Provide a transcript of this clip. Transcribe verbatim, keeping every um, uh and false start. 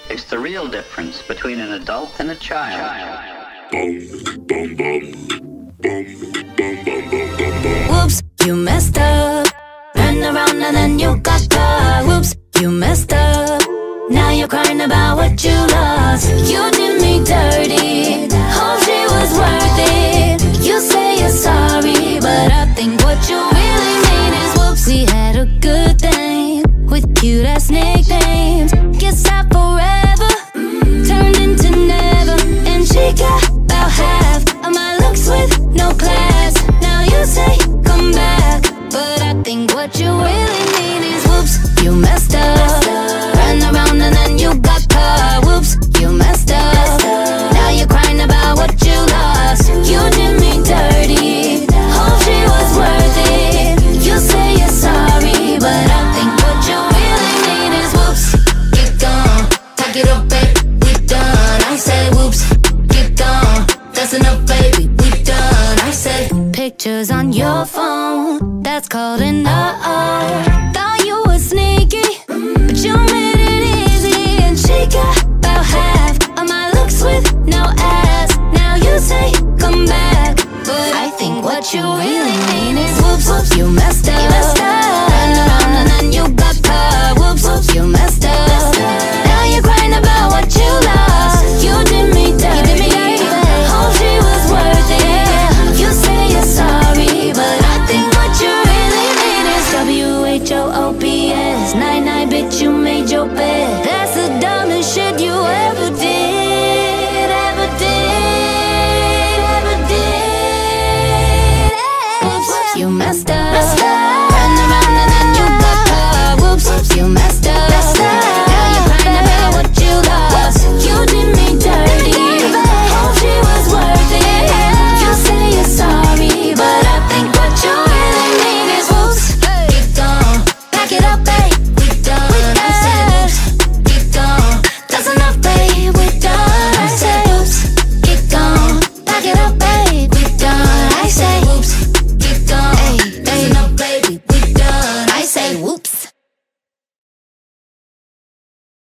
It's the real difference between an adult and a child. Whoops, you messed up. Turned around and then you got caught. Whoops, you messed up. Now you're crying about what you lost. You did me dirty. Hope she was worth it. You say you're sorry, but I think what you really mean is whoops. We had a good thing with cute ass nicknames. Guess I forever turned into never. And she got about half of my looks with no class. Now you say come back, but I think what you really mean is whoops, you messed up. Ran around and then you got caught. Whoops, you messed up. Now you're crying about what you lost. You did me dirty. Hope she was worth it. You say you're sorry, but I think what you really mean is whoops, get gone. Pack it up, babe, we done. I say whoops, get gone. That's enough, baby, we done. I say pictures on your phone, that's called an uh-oh. Thought you were sneaky, but you made it easy. And she got about half of my looks with no ass. Now you say come back, but I think what you really